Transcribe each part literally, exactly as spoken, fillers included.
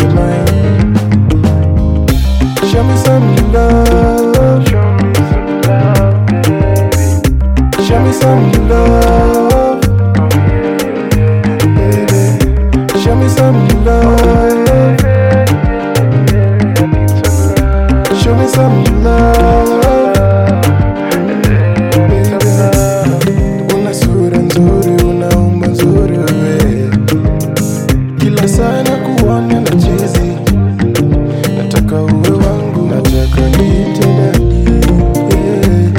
mine. Show me some love. Show me some love, baby. Show me some love. Baby, show me some love. Show me some love. Baby, una sura nzuri, una umbo nzuri wewe. Kila sana kuona na chezi. Nataka uwe wangu, nataka niite daddy, yeah.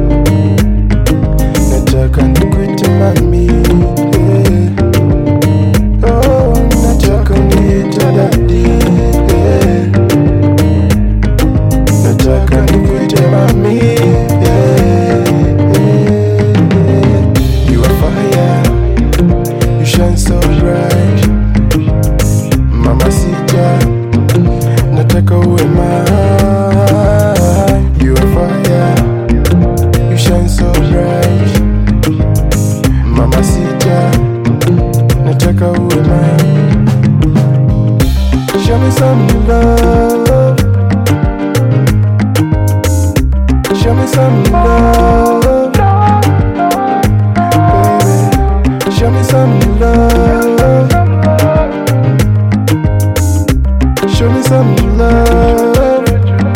Nataka nikuite mami, yeah. Oh, nataka niite daddy, yeah. Nataka nikuite mami, yeah. You are fire, you shine so bright, Mamacita. Nataka uwe mine. You are fire, you shine so bright, Mamacita. Nataka uwe mine. Show me some love. Show me some love. Baby, show me some love. Show me some love.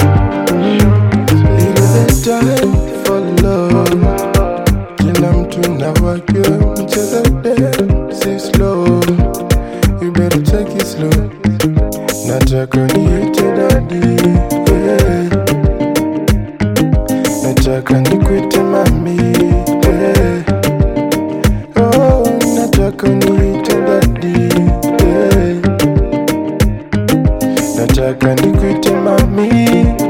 It is a time for love. Kila mtu na wake, mcheza dance slow. You better take it slow. Nataka niite daddy, yeah. Nataka nikuite mami, yeah. Oh, nataka niite daddy, yeah. Nataka nikuite mami.